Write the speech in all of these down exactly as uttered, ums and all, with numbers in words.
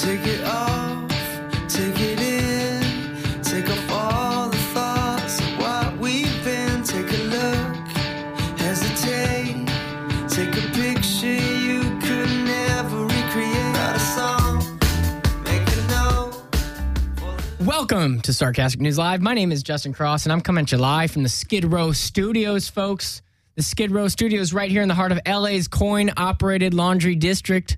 Take it off, take it in, take off all the thoughts of what we've been. Take a look, hesitate, take a picture you could never recreate. Got a song, make a note. Welcome to Sarcastic News Live. My name is Justin Cross, and I'm coming at you live from the Skid Row Studios, folks. The Skid Row Studios right here in the heart of L A's coin-operated laundry district.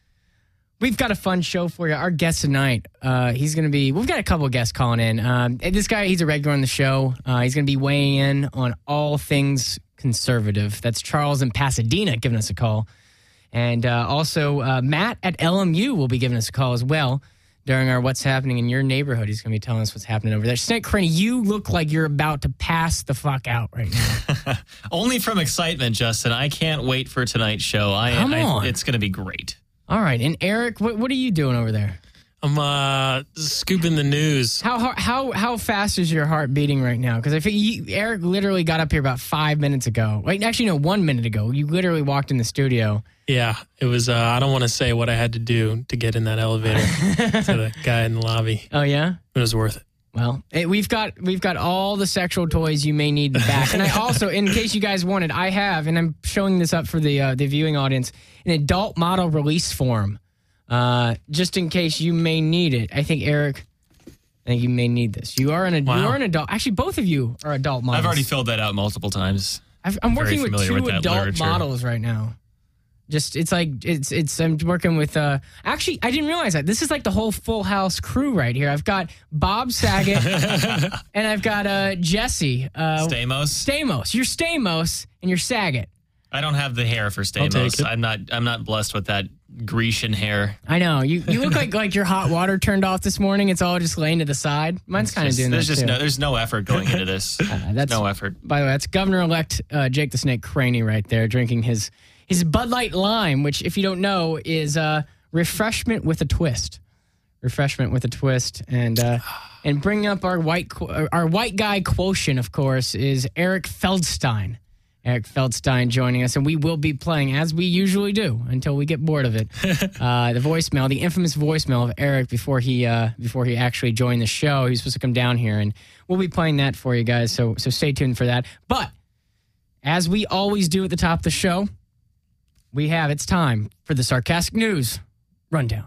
We've got a fun show for you. Our guest tonight, uh, he's going to be, we've got a couple of guests calling in. Um, this guy, he's a regular on the show. Uh, he's going to be weighing in on all things conservative. That's Charles in Pasadena giving us a call. And uh, also, uh, Matt at L M U will be giving us a call as well during our What's Happening in Your Neighborhood. He's going to be telling us what's happening over there. Snake Craney, you look like you're about to pass the fuck out right now. Only from excitement, Justin. I can't wait for tonight's show. I, Come I, on. It's going to be great. All right. And Eric, what, what are you doing over there? I'm uh, scooping the news. How how how how fast is your heart beating right now? Because I think you, Eric literally got up here about five minutes ago. Wait, actually, no, one minute ago. You literally walked in the studio. Yeah, it was, uh, I don't want to say what I had to do to get in that elevator to the guy in the lobby. Oh, yeah? It was worth it. Well, it, we've got we've got all the sexual toys you may need back. And I also, in case you guys wanted, I have, and I'm showing this up for the uh, the viewing audience, an adult model release form, uh, just in case you may need it. I think, Eric, I think you may need this. You are an, Wow. you are an adult. Actually, both of you are adult models. I've already filled that out multiple times. I've, I'm Very working with familiar two with that adult literature. models right now. Just, it's like, it's, it's, I'm working with, uh, actually, I didn't realize that. This is like the whole Full House crew right here. I've got Bob Saget and I've got, uh, Jesse. Uh, Stamos? Stamos. You're Stamos and you're Saget. I don't have the hair for take Stamos. it. I'm not I'm not blessed with that Grecian hair. I know. You you look like, like your hot water turned off this morning. It's all just laying to the side. Mine's kind of Just- doing that there's just too. no there's no effort going into this. Uh, that's, no effort. By the way, that's Governor-elect uh, Jake the Snake Craney right there drinking his his Bud Light Lime, which, if you don't know, is uh, refreshment with a twist. Refreshment with a twist, and uh, and bringing up our white qu- our white guy quotient, of course, is Eric Feldstein. Eric Feldstein joining us, and we will be playing as we usually do until we get bored of it. uh, the voicemail, the infamous voicemail of Eric before he uh, before he actually joined the show. He's supposed to come down here, and we'll be playing that for you guys. So so stay tuned for that. But as we always do at the top of the show, we have it's time for the Sarcastic News Rundown.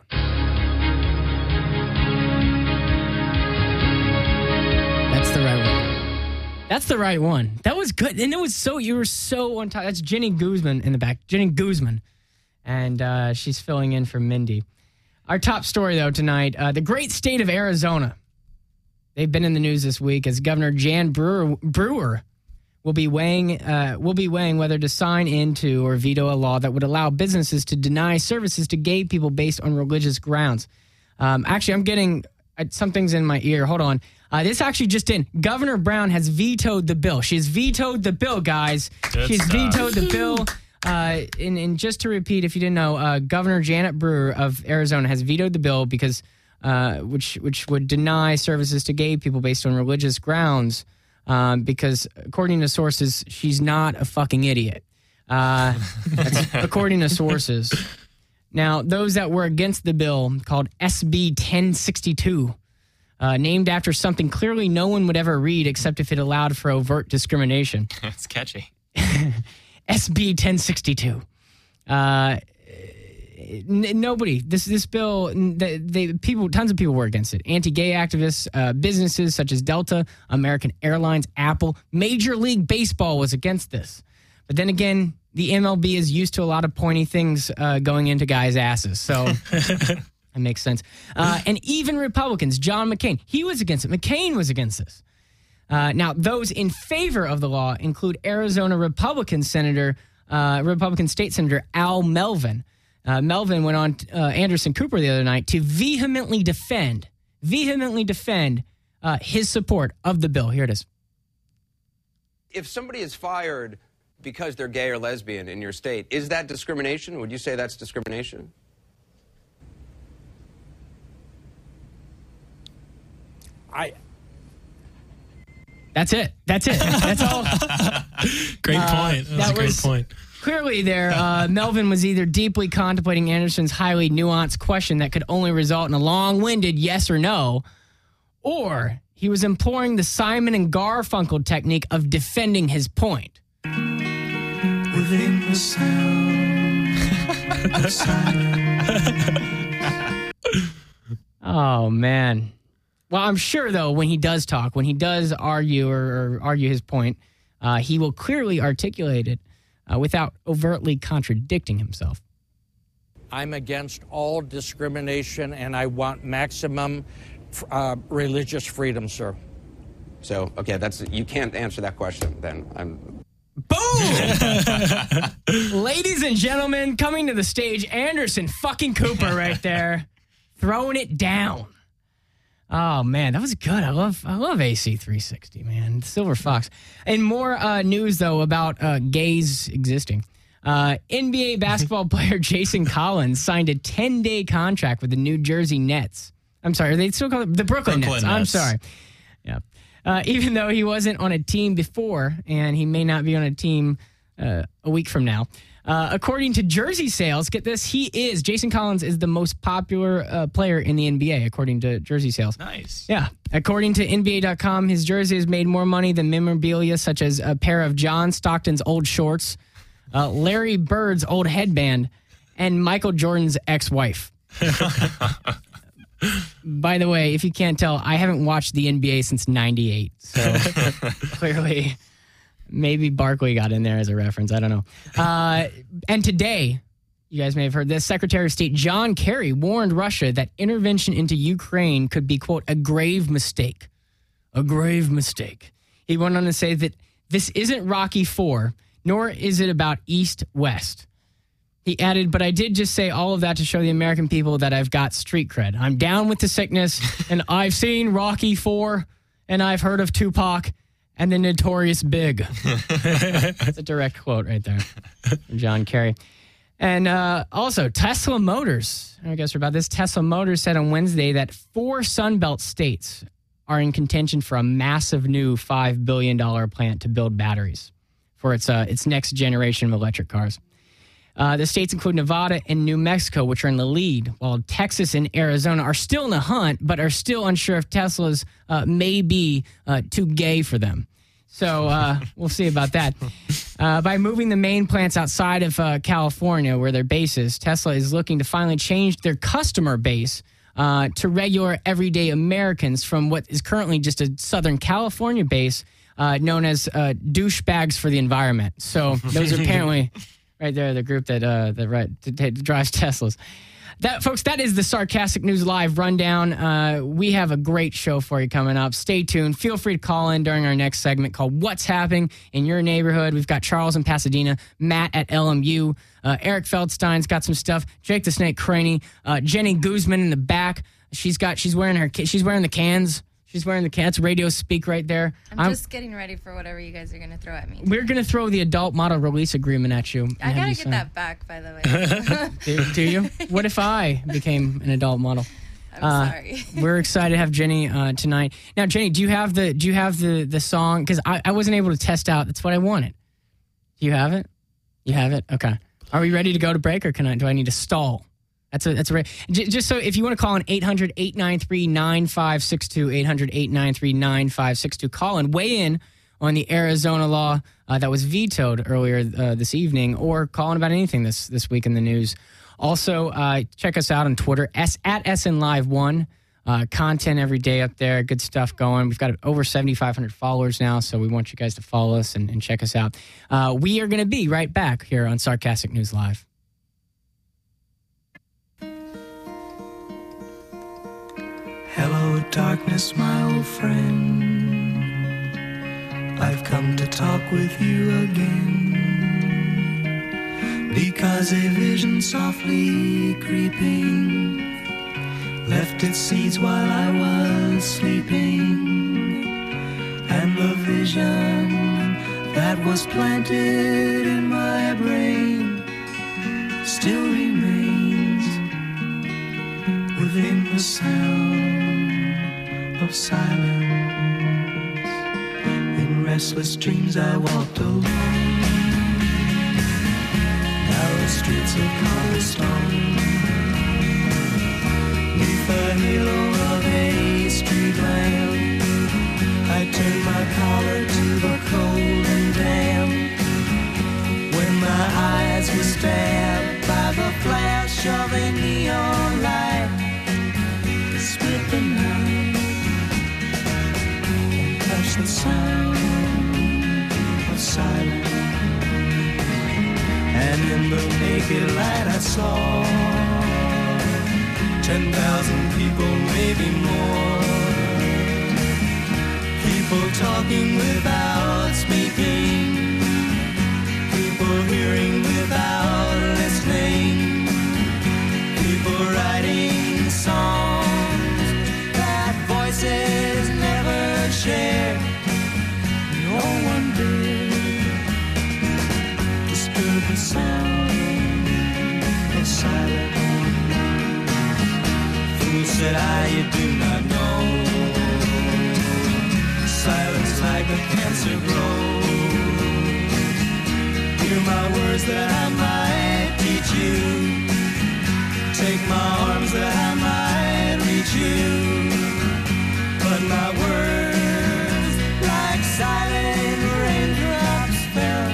That's the right one. That's the right one. That was good. And it was so, you were so on top. That's Jenny Guzman in the back. Jenny Guzman. And uh, she's filling in for Mindy. Our top story, though, tonight, uh, the great state of Arizona. They've been in the news this week as Governor Jan Brewer, Brewer will be weighing uh, will be weighing whether to sign into or veto a law that would allow businesses to deny services to gay people based on religious grounds. Um, actually, I'm getting uh, something's in my ear. Hold on. Uh, this actually just in. Governor Brown has vetoed the bill. She's vetoed the bill, guys. Good She's stuff. vetoed the bill. Uh, and, and just to repeat, if you didn't know, uh, Governor Janet Brewer of Arizona has vetoed the bill because uh, which which would deny services to gay people based on religious grounds. Um, because according to sources, she's not a fucking idiot. Uh, that's according to sources. Now, those that were against the bill, called S B ten sixty-two, uh, named after something clearly no one would ever read except if it allowed for overt discrimination. It's catchy. S B ten sixty-two. Uh, n- nobody. This this bill. They, they people. Tons of people were against it. Anti-gay activists, uh, businesses such as Delta, American Airlines, Apple, Major League Baseball was against this. But then again, the M L B is used to a lot of pointy things uh, going into guys' asses. So that makes sense. Uh, and even Republicans, John McCain, he was against it. McCain was against this. Uh, now, those in favor of the law include Arizona Republican Senator, uh, Republican State Senator Al Melvin. Uh, Melvin went on uh, Anderson Cooper the other night to vehemently defend, vehemently defend uh, his support of the bill. Here it is. If somebody is fired because they're gay or lesbian in your state, is that discrimination? Would you say that's discrimination? I. That's it. That's it. That's all. Great Uh, point. That was that a great was- point. Clearly there, uh, Melvin was either deeply contemplating Anderson's highly nuanced question that could only result in a long-winded yes or no, or he was employing the Simon and Garfunkel technique of defending his point. Within the sound of silence. Oh, man. Well, I'm sure, though, when he does talk, when he does argue or, or argue his point, uh, he will clearly articulate it uh, without overtly contradicting himself. I'm against all discrimination, and I want maximum uh, religious freedom, sir. So, okay, that's you can't answer that question then. I'm Boom! Ladies and gentlemen, coming to the stage, Anderson fucking Cooper right there. Throwing it down. Oh, man, that was good. I love I love A C three sixty, man. Silver Fox. And more uh, news, though, about uh, gays existing. Uh, N B A basketball player Jason Collins signed a ten-day contract with the New Jersey Nets. I'm sorry, are they still call it the Brooklyn, Brooklyn Nets? Nets. I'm sorry. Yeah. Uh, even though he wasn't on a team before, and he may not be on a team uh, a week from now. Uh, according to Jersey Sales, get this, he is, Jason Collins is the most popular uh, player in the N B A, according to Jersey Sales. Nice. Yeah. According to N B A dot com, his jersey has made more money than memorabilia such as a pair of John Stockton's old shorts, uh, Larry Bird's old headband, and Michael Jordan's ex-wife. By the way, if you can't tell, I haven't watched the N B A since ninety-eight. So clearly, maybe Barkley got in there as a reference. I don't know. Uh, and today, you guys may have heard this, Secretary of State John Kerry warned Russia that intervention into Ukraine could be, quote, a grave mistake. A grave mistake. He went on to say that this isn't Rocky four, nor is it about East-West. He added, but I did just say all of that to show the American people that I've got street cred. I'm down with the sickness, and I've seen Rocky four, and I've heard of Tupac and the Notorious Big. That's a direct quote right there from John Kerry. And uh, also, Tesla Motors, I guess we're about this. Tesla Motors said on Wednesday that four Sunbelt states are in contention for a massive new five billion dollars plant to build batteries for its uh, its next generation of electric cars. Uh, the states include Nevada and New Mexico, which are in the lead, while Texas and Arizona are still in the hunt, but are still unsure if Teslas uh, may be uh, too gay for them. So uh, we'll see about that. Uh, by moving the main plants outside of uh, California, where their base is, Tesla is looking to finally change their customer base uh, to regular, everyday Americans from what is currently just a Southern California base uh, known as uh, douchebags for the environment. So those are apparently... Right there, the group that uh, that, right, that drives Teslas. That, folks, that is the Sarcastic News Live rundown. Uh, we have a great show for you coming up. Stay tuned. Feel free to call in during our next segment called What's Happening in Your Neighborhood. We've got Charles in Pasadena, Matt at L M U, uh, Eric Feldstein's got some stuff, Jake the Snake Craney, uh, Jenny Guzman in the back. She's got she's wearing her she's wearing the cans. She's wearing the cats. Radio speak right there. I'm, I'm just getting ready for whatever you guys are going to throw at me. We're going to throw the adult model release agreement at you. I got to get that back, by the way. do, do you? What if I became an adult model? I'm uh, sorry. We're excited to have Jenny uh, tonight. Now, Jenny, do you have the do you have the the song? Because I, I wasn't able to test out. That's what I wanted. Do you have it? You have it? Okay. Are we ready to go to break, or can I? Do I need to stall? That's a that's a just so if you want to call in eight hundred, eight nine three, nine five six two, eight hundred, eight nine three, nine five six two, call and weigh in on the Arizona law uh, that was vetoed earlier uh, this evening, or call in about anything this this week in the news. Also, uh, check us out on Twitter s at S N Live one. Uh, content every day up there, good stuff going. We've got over seventy-five hundred followers now, so we want you guys to follow us and, and check us out. Uh, we are going to be right back here on Sarcastic News Live. Hello, darkness, my old friend. I've come to talk with you again, because a vision softly creeping left its seeds while I was sleeping, and the vision that was planted in my brain still remains within the sound of silence. In restless dreams I walked alone, streets of cobblestone. Neath the halo of a street lamp, I turned my collar to the cold and damp. When my eyes were stabbed by the flash of a neon light, it split the night and touched the sound of silence. And in the naked light I saw ten thousand people, maybe more. People talking without speaking, people hearing without listening, people writing songs that voices never shared. No one did disturb the sound of silence. Fool, said I, you do not know. Silence like a cancer grows. Hear my words that I might teach you. Take my arms that I might reach you. But my words, like silent raindrops, fell,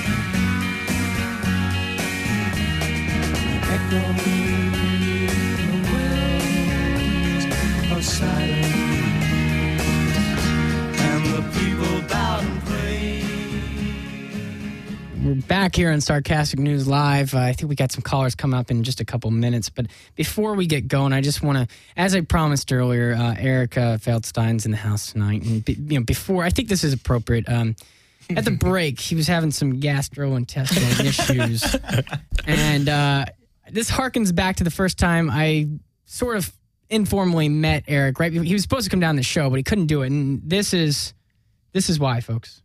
echoing the wells of silence. We're back here on Sarcastic News Live. Uh, I think we got some callers come up in just a couple minutes. But before we get going, I just want to, as I promised earlier, uh, Erica Feldstein's in the house tonight. And be, you know, before, I think this is appropriate. Um, at the break, he was having some gastrointestinal issues. And uh, this harkens back to the first time I sort of informally met Eric, right? He was supposed to come down the show, but he couldn't do it. And this is, this is why, folks.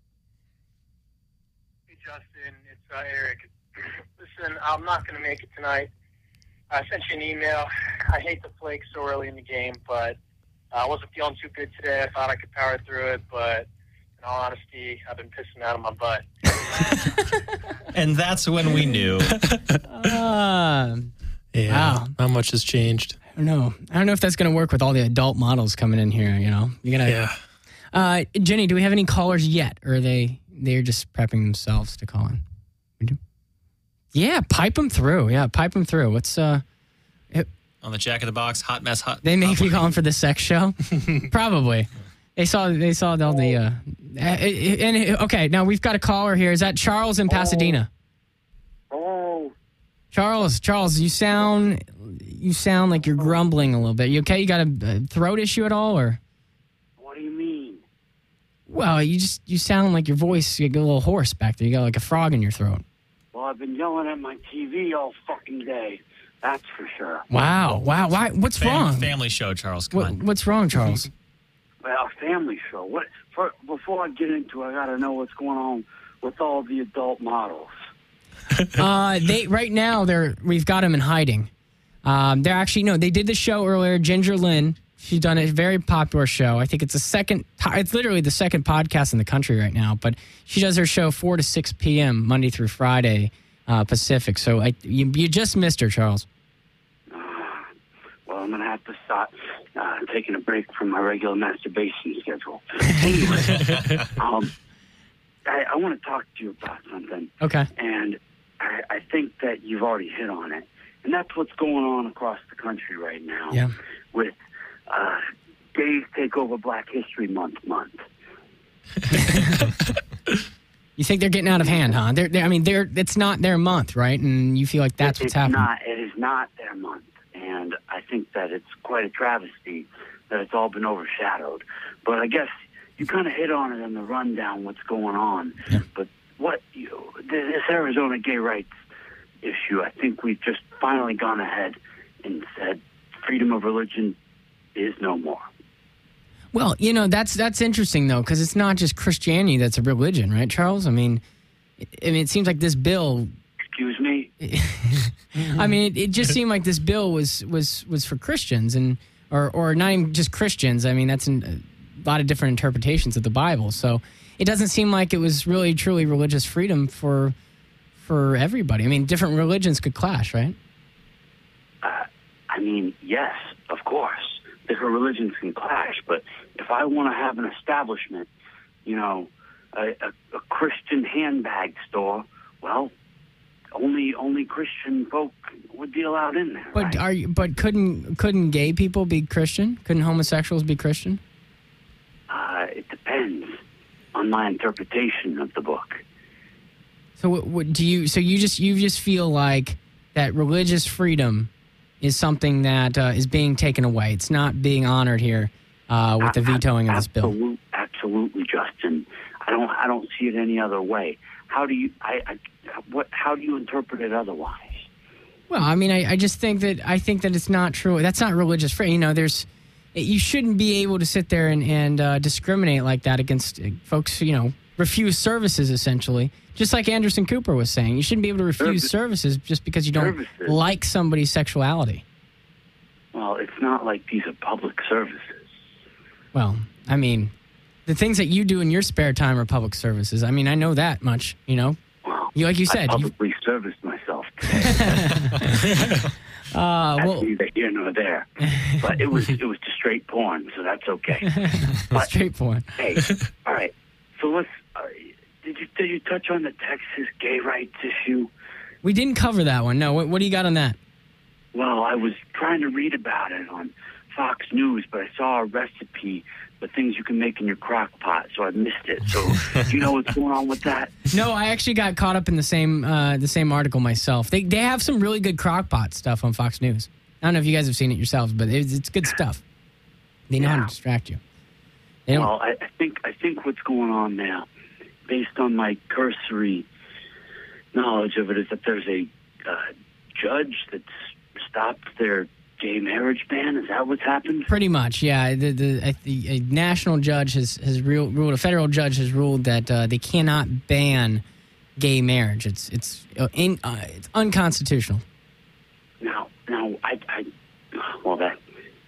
Uh, Eric, listen, I'm not going to make it tonight. I sent you an email. I hate the flake so early in the game, but uh, I wasn't feeling too good today. I thought I could power through it, but in all honesty, I've been pissing out of my butt. And that's when we knew. uh, Yeah, wow. Not much has changed. I don't know. I don't know if that's going to work with all the adult models coming in here, you know? You're gonna, Yeah. Uh, Jenny, do we have any callers yet? Or are they, they're just prepping themselves to call in? We do? Yeah, pipe them through. Yeah, pipe them through. What's, uh... It, On the Jack in the Box, hot mess, hot. they make hot me calling for the sex show? Probably. They saw, they saw all the, uh... And, okay, now we've got a caller here. Is that Charles in Pasadena? Oh. Charles, Charles, you sound, you sound like you're grumbling a little bit. You okay? You got a, a throat issue at all, or? What do you mean? Well, you just, you sound like your voice, you get a little hoarse back there. You got like a frog in your throat. Well, I've been yelling at my T V all fucking day. That's for sure. Wow, wow, why? What's Fam- wrong? Family show, Charles. Come What, on. what's wrong, Charles? Well, family show. What? For, before I get into it, I got to know what's going on with all the adult models. uh, they right now they're we've got them in hiding. Um, they're actually no, they did the show earlier. Ginger Lynn, she's done a very popular show. I think it's the second. It's literally the second podcast in the country right now. But she does her show four to six p.m. Monday through Friday uh, Pacific. So I, you you just missed her, Charles. Uh, well, I'm gonna have to start uh, taking a break from my regular masturbation schedule. Anyway, um, I, I want to talk to you about something. Okay. And I, I think that you've already hit on it. And that's what's going on across the country right now. Yeah. With uh, Gays Take Over Black History Month month. You think they're getting out of hand, huh? They're, they're, I mean, they're it's not their month, right? And you feel like that's it, what's it's happening. Not, it is not their month. And I think that it's quite a travesty that it's all been overshadowed. But I guess you kind of hit on it in the rundown, what's going on. Yeah. But what you, this Arizona gay rights issue, I think we've just finally gone ahead and said freedom of religion is no more. Well, you know, that's that's interesting, though, because it's not just Christianity that's a religion, right, Charles? I mean, I mean, it seems like this bill... Excuse me? I mean, it, it just seemed like this bill was was, was for Christians, and or, or not even just Christians. I mean, that's in a lot of different interpretations of the Bible. So it doesn't seem like it was really, truly religious freedom for for everybody. I mean, different religions could clash, right? Uh, I mean, yes, of course. Different religions can clash, but if I want to have an establishment, you know, a, a, a Christian handbag store, well, only only Christian folk would be allowed in there. But right? are you, but couldn't couldn't gay people be Christian? Couldn't homosexuals be Christian? Uh, it depends on my interpretation of the book. So what, what do you? So you just you just feel like that religious freedom is something that uh, is being taken away. It's not being honored here uh, with the vetoing of this bill. Absolutely, absolutely, Justin. I don't I don't see it any other way. How do you I, I what how do you interpret it otherwise? Well, I mean, I, I just think that I think that it's not true. That's not religious freedom. You know, there's you shouldn't be able to sit there and, and uh, discriminate like that against folks. You know, refuse services essentially. Just like Anderson Cooper was saying, you shouldn't be able to refuse Service. services just because you don't Services. like somebody's sexuality. Well, it's not like these are public services. Well, I mean, the things that you do in your spare time are public services. I mean, I know that much. You know, Well, you like you I said. you- publicly serviced myself today. uh, That's well, neither here nor there. But it was it was to straight porn, so that's okay. But, straight point. hey, all right. So let's. Uh, did you did you touch on the Texas gay rights issue? We didn't cover that one. No. What, what do you got on that? Well, I was trying to read about it on Fox News, but I saw a recipe for things you can make in your crock pot, so I missed it. So, do you know what's going on with that? No, I actually got caught up in the same uh, the same article myself. They they have some really good crockpot stuff on Fox News. I don't know if you guys have seen it yourselves, but it's, it's good stuff. They know how Yeah. to distract you. They don't. Well, I, I think I think what's going on now, based on my cursory knowledge of it, is that there's a uh, judge that's stopped their gay marriage ban. Is that what's happened? Pretty much, yeah. The, the, I- the a national judge has, has real, ruled, a federal judge has ruled that uh, they cannot ban gay marriage. It's it's uh, in, uh, it's unconstitutional. Now, now, I, I, well, that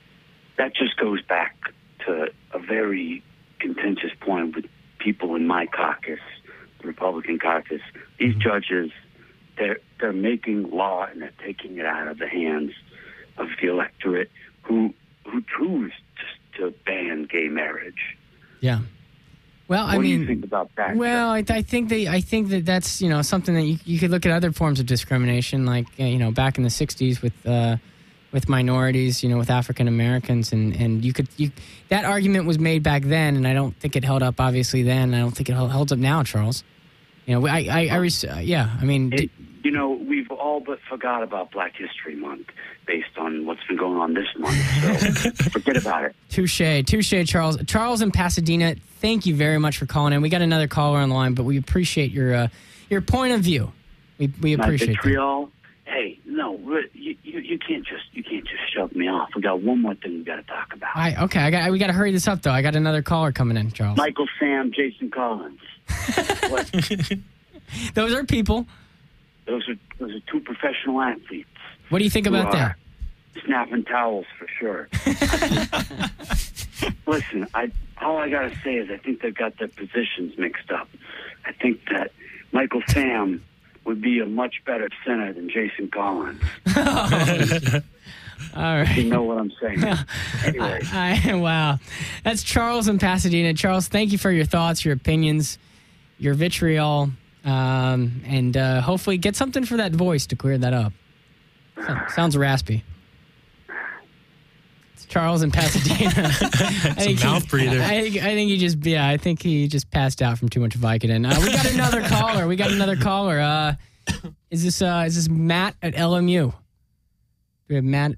that just goes back to a very contentious point with people in my caucus, the Republican caucus. These judges, they're they're making law and they're taking it out of the hands of the electorate who who choose to, to ban gay marriage. Yeah. Well, What I do mean, you think about that? well, I, I think they, I think that that's you know something that you, you could look at other forms of discrimination, like uh, you know back in the sixties with uh, with minorities, you know, with African Americans, and, and you could you that argument was made back then, and I don't think it held up. Obviously, then I don't think it held, holds up now, Charles. You know, I, I, I res- uh, yeah, I mean, It, d- you know, we've all but forgot about Black History Month based on what's been going on this month. So forget about it. touche, touche, Charles. Charles in Pasadena, thank you very much for calling in. We got another caller on the line, but we appreciate your uh, your point of view. We we My appreciate that. vitriol. Hey, no, re- you, you you can't just you can't just shove me off. We got one more thing we got to talk about. I, okay, I got we got to hurry this up though. I got another caller coming in, Charles. Michael Sam, Jason Collins. What? Those are people. Those are those are two professional athletes. What do you think who about are that? Snapping towels for sure. Listen, I all I gotta say is I think they've got their positions mixed up. I think that Michael Sam would be a much better center than Jason Collins. All right. You know what I'm saying? Anyway, I, I, wow. That's Charles in Pasadena. Charles, thank you for your thoughts, your opinions, your vitriol, um, and uh, hopefully get something for that voice to clear that up. So- sounds raspy. It's Charles in Pasadena. I think mouth he, breather. I think, I think he just, yeah, I think he just passed out from too much Vicodin. Uh, we got another caller. We got another caller. Uh, is this uh, is this Matt at L M U? Do we have Matt?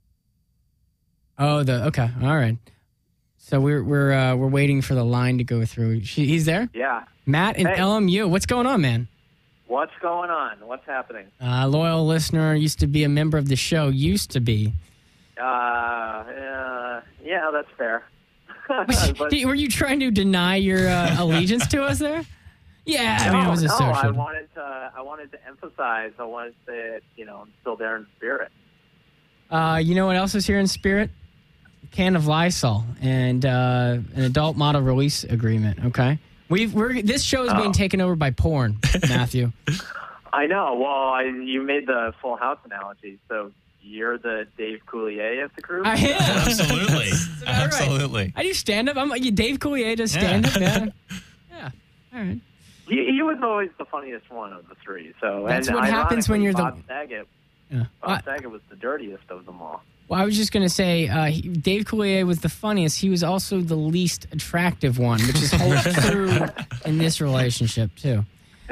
Oh, the okay, all right. So we're we're uh, we're waiting for the line to go through. She, he's there, Yeah. Matt in Hey. L M U. What's going on, man? What's going on? What's happening? Uh, loyal listener, used to be a member of the show. Used to be. Uh, uh yeah, that's fair. But- Were you trying to deny your uh, allegiance to us there? Yeah, I mean it was no, I associated. wanted to. I wanted to emphasize. I wanted to say that you know I'm still there in spirit. Uh, you know what else is here in spirit? A can of Lysol and uh, an adult model release agreement. Okay, we've we're this show is being Oh. taken over by porn, Matthew. I know. Well, I, you made the Full House analogy, so you're the Dave Coulier of the group? I am. Absolutely. Absolutely. Right? I do stand up. I'm like Dave Coulier does stand up. Yeah. yeah. All right. He, he was always the funniest one of the three. So That's and what happens when you're Bob the. Saget, Yeah. Bob Saget was the dirtiest of them all. Well, I was just going to say, uh, he, Dave Coulier was the funniest. He was also the least attractive one, which is holds true in this relationship too.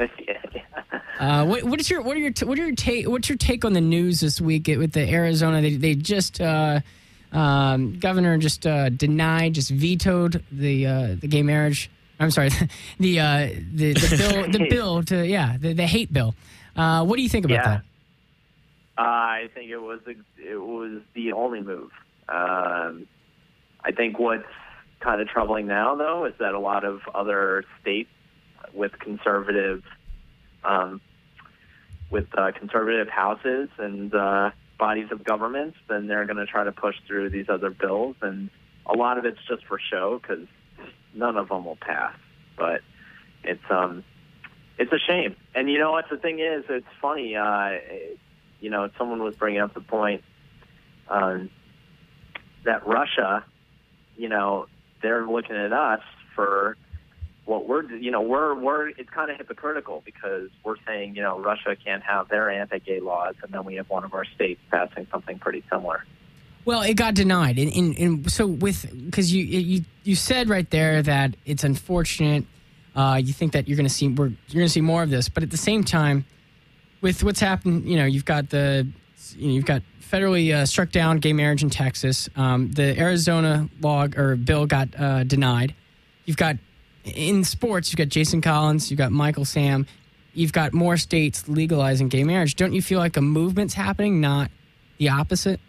Uh, what, what is your what are your what are your take what's your take on the news this week with the Arizona? They they just uh, um, governor just uh, denied, just vetoed the uh, the gay marriage. I'm sorry, the uh, the, the bill the bill to yeah the, the hate bill. Uh, what do you think about yeah. that? Uh, I think it was it was the only move. Um, I think what's kind of troubling now, though, is that a lot of other states with conservative, um, with uh, conservative houses and uh, bodies of government, then they're going to try to push through these other bills, and a lot of it's just for show because none of them will pass. But it's um, it's a shame. And you know what? The thing is, it's funny. Uh, you know, someone was bringing up the point um, that Russia, you know, they're looking at us for what we're, you know, we're, we're, it's kind of hypocritical because we're saying, you know, Russia can't have their anti-gay laws, and then we have one of our states passing something pretty similar. Well, it got denied, and, and, and so with because you you you said right there that it's unfortunate. Uh, you think that you're going to see we're, you're going to see more of this, but at the same time, with what's happened, you know, you've got the you know, you've got federally uh, struck down gay marriage in Texas. Um, the Arizona law or bill got uh, denied. You've got in sports, you've got Jason Collins, you've got Michael Sam, you've got more states legalizing gay marriage. Don't you feel like a movement's happening, not the opposite?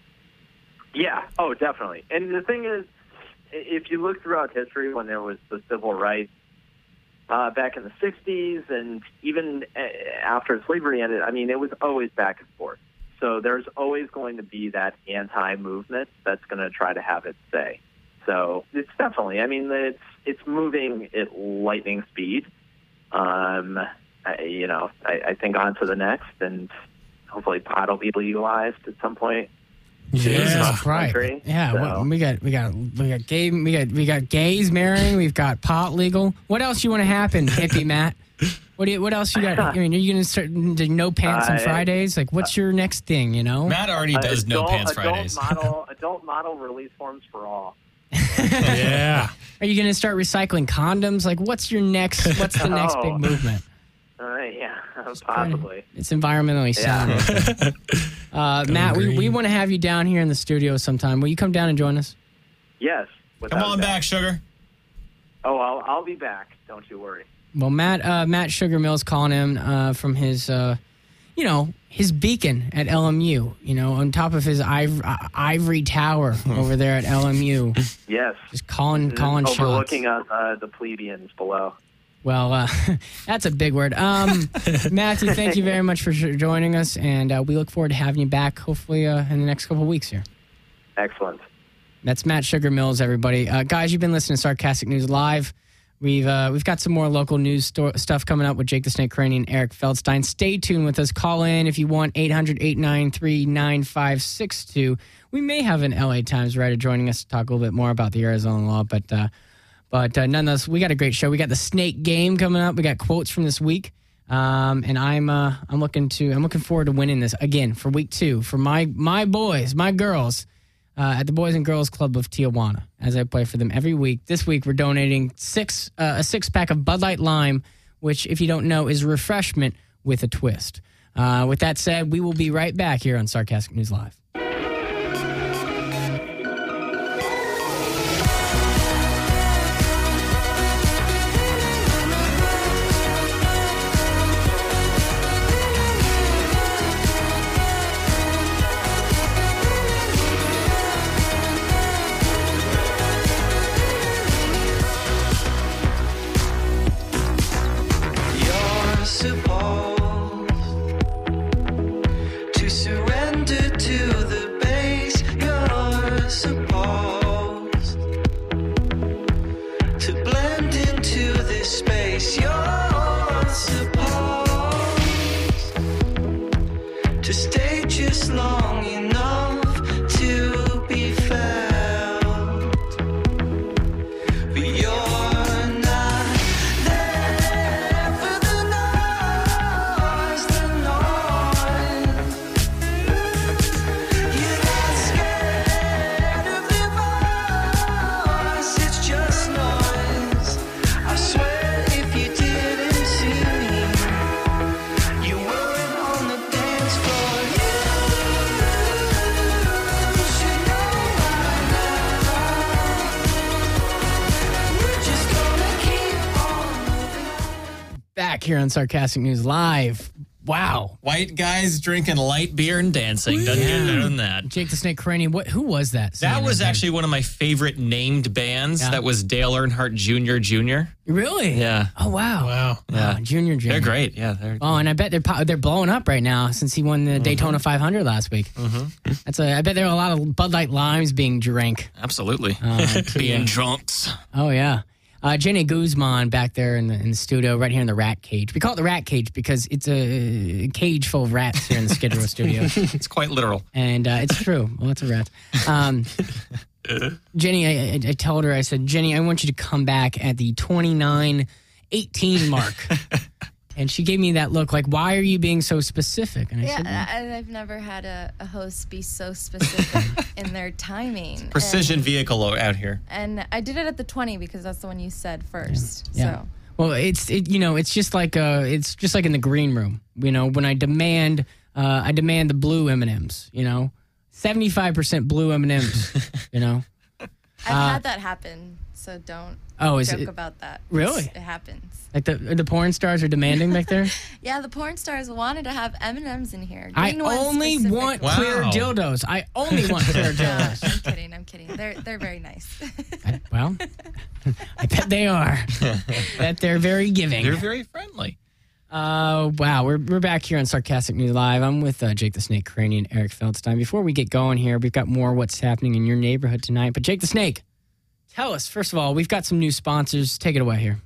Yeah. Oh, definitely. And the thing is, if you look throughout history, when there was the civil rights uh, back in the sixties, and even after slavery ended, I mean, it was always back and forth. So there's always going to be that anti-movement that's going to try to have its say. So it's definitely, I mean, it's it's moving at lightning speed. Um, I, you know, I, I think on to the next, and hopefully pot will be legalized at some point. Jesus Christ! Country, yeah, so. what, we got we got we got gay we got we got gays marrying. We've got pot legal. What else you want to happen, hippie Matt? What do you, what else you got? I mean, are you going to start doing no pants on uh, Fridays? Like, what's your next thing? You know, Matt already does uh, no adult, pants adult Fridays. Model, adult model release forms for all. Yeah. Are you going to start recycling condoms? Like, what's your next? What's the next Oh. big movement? Uh, yeah, possibly. It's environmentally sound. Yeah. uh, Matt, we, we want to have you down here in the studio sometime. Will you come down and join us? Yes. Come without on doubt. back, sugar. Oh, I'll I'll be back. Don't you worry. Well, Matt uh, Matt Sugar Mills calling him uh, from his, uh, you know, his beacon at L M U. You know, on top of his iv- uh, ivory tower over there at L M U. Yes. Just calling calling shots. Overlooking uh, uh, the plebeians below. Well, uh, that's a big word. Um, Matthew, thank you very much for joining us, and uh, we look forward to having you back, hopefully, uh, in the next couple of weeks here. Excellent. That's Matt Sugar Mills, everybody. Uh, guys, you've been listening to Sarcastic News Live. We've uh, we've got some more local news sto- stuff coming up with Jake the Snake Crane and Eric Feldstein. Stay tuned with us. Call in if you want, eight hundred, eight nine three, nine five six two. We may have an L A Times writer joining us to talk a little bit more about the Arizona law, but uh, but uh, nonetheless, we got a great show. We got the Snake Game coming up. We got quotes from this week, um, and I'm uh, I'm looking to I'm looking forward to winning this again for week two for my my boys, my girls. Uh, at the Boys and Girls Club of Tijuana, as I play for them every week. This week, we're donating six uh, a six-pack of Bud Light Lime, which, if you don't know, is refreshment with a twist. Uh, with that said, we will be right back here on Sarcastic News Live. You're supposed to surrender to the base. You're supposed to blend into this space. You're supposed to stay just long enough to be felt. But you're not there for the noise, the noise. You're not scared of the voice, it's just noise. I swear if you didn't see me, you weren't on the dance floor. You should know by now. We're just gonna keep on moving. Back here on Sarcastic News Live. Wow. White guys drinking light beer and dancing. Doesn't get better than that. Jake the Snake Cranium. What? Who was that? That was actually one of my favorite named bands. Yeah. That was Dale Earnhardt Junior Junior Really? Yeah. Oh wow. Wow. Yeah. Oh, junior, junior. They're great. Yeah. They're, Oh, and I bet they're po- they're blowing up right now since he won the Daytona five hundred last week. Mm-hmm. That's a. I bet there are a lot of Bud Light Limes being drank. Absolutely. Uh, Being yeah. drunks. Oh yeah. Uh, Jenny Guzman back there in the, in the studio, right here in the rat cage. We call it the rat cage because it's a cage full of rats here in the Skid Row studio. It's quite literal. And uh, it's true. Lots of rats. Um, Jenny, I, I, I told her, I said, Jenny, I want you to come back at the twenty-nine eighteen mark. And she gave me that look like, why are you being so specific? And I Yeah, said, I, I've never had a, a host be so specific in their timing. Precision and, vehicle out here. and I did it at the twenty because that's the one you said first. Yeah. So Well, it's it, you know, it's just like uh, it's just like in the green room. You know, when I demand, uh, I demand the blue M and M's. You know, seventy-five percent blue M and M's. You know. I've Uh, had that happen. So don't Oh, is joke it- about that. Really? It's- It happens. Like the the porn stars are demanding back there. Yeah, the porn stars wanted to have M and M's in here. I Green ones only specifically. want clear Wow. dildos. I only want clear No, dildos. I'm kidding. I'm kidding. They're they're very nice. I- well, I bet they are. Bet they're very giving. They're very friendly. Uh, wow, we're we're back here on Sarcastic News Live. I'm with uh, Jake the Snake Cranium and Eric Feldstein. Before we get going here, we've got more what's happening in your neighborhood tonight. But Jake the Snake, tell us, first of all, we've got some new sponsors. Take it away here.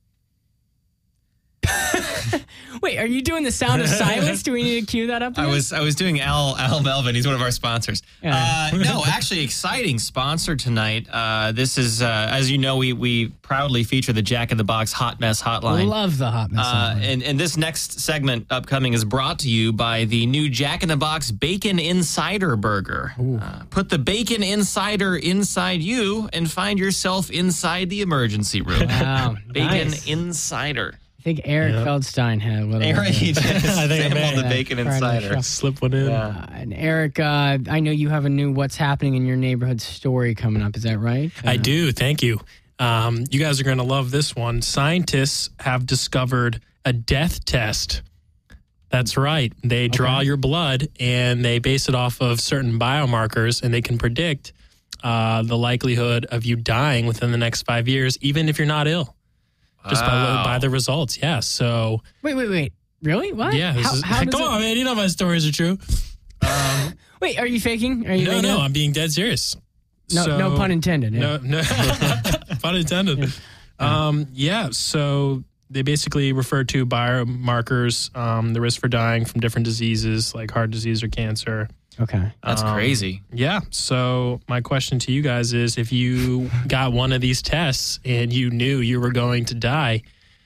Wait, are you doing the sound of silence? Do we need to cue that up? I again? was I was doing Al Al Melvin. He's one of our sponsors. Yeah. Uh, no, actually, exciting sponsor tonight. Uh, this is, uh, as you know, we we proudly feature the Jack in the Box Hot Mess Hotline. Love the hot mess. Uh, hotline. and, and this next segment upcoming is brought to you by the new Jack in the Box Bacon Insider Burger. Uh, put the bacon insider inside you and find yourself inside the emergency room. Wow, Bacon nice. Insider. I think Eric Feldstein had a little. Eric, he just I think I sampled may the have. Bacon Part of the Insider. show. Slip one in. Yeah. Uh, and Eric, uh, I know you have a new "What's Happening in Your Neighborhood" story coming up. Is that right? I Uh, do. Thank you. Um, you guys are going to love this one. Scientists have discovered a death test. That's right. They draw your blood and they base it off of certain biomarkers, and they can predict uh, the likelihood of you dying within the next five years, even if you're not ill, just Wow. by, by the results. Yeah. So, Wait, wait, wait. Really? What? yeah. This How, is, how does come it- on, man. You know my stories are true. Um, Wait, are you faking? Are you no, faking no. it? I'm being dead serious. No, So- no pun intended. Yeah. No, no, pun intended. Um, yeah, so they basically refer to biomarkers, um, the risk for dying from different diseases like heart disease or cancer. Okay. That's Um, crazy. Yeah. So my question to you guys is, if you got one of these tests and you knew you were going to die,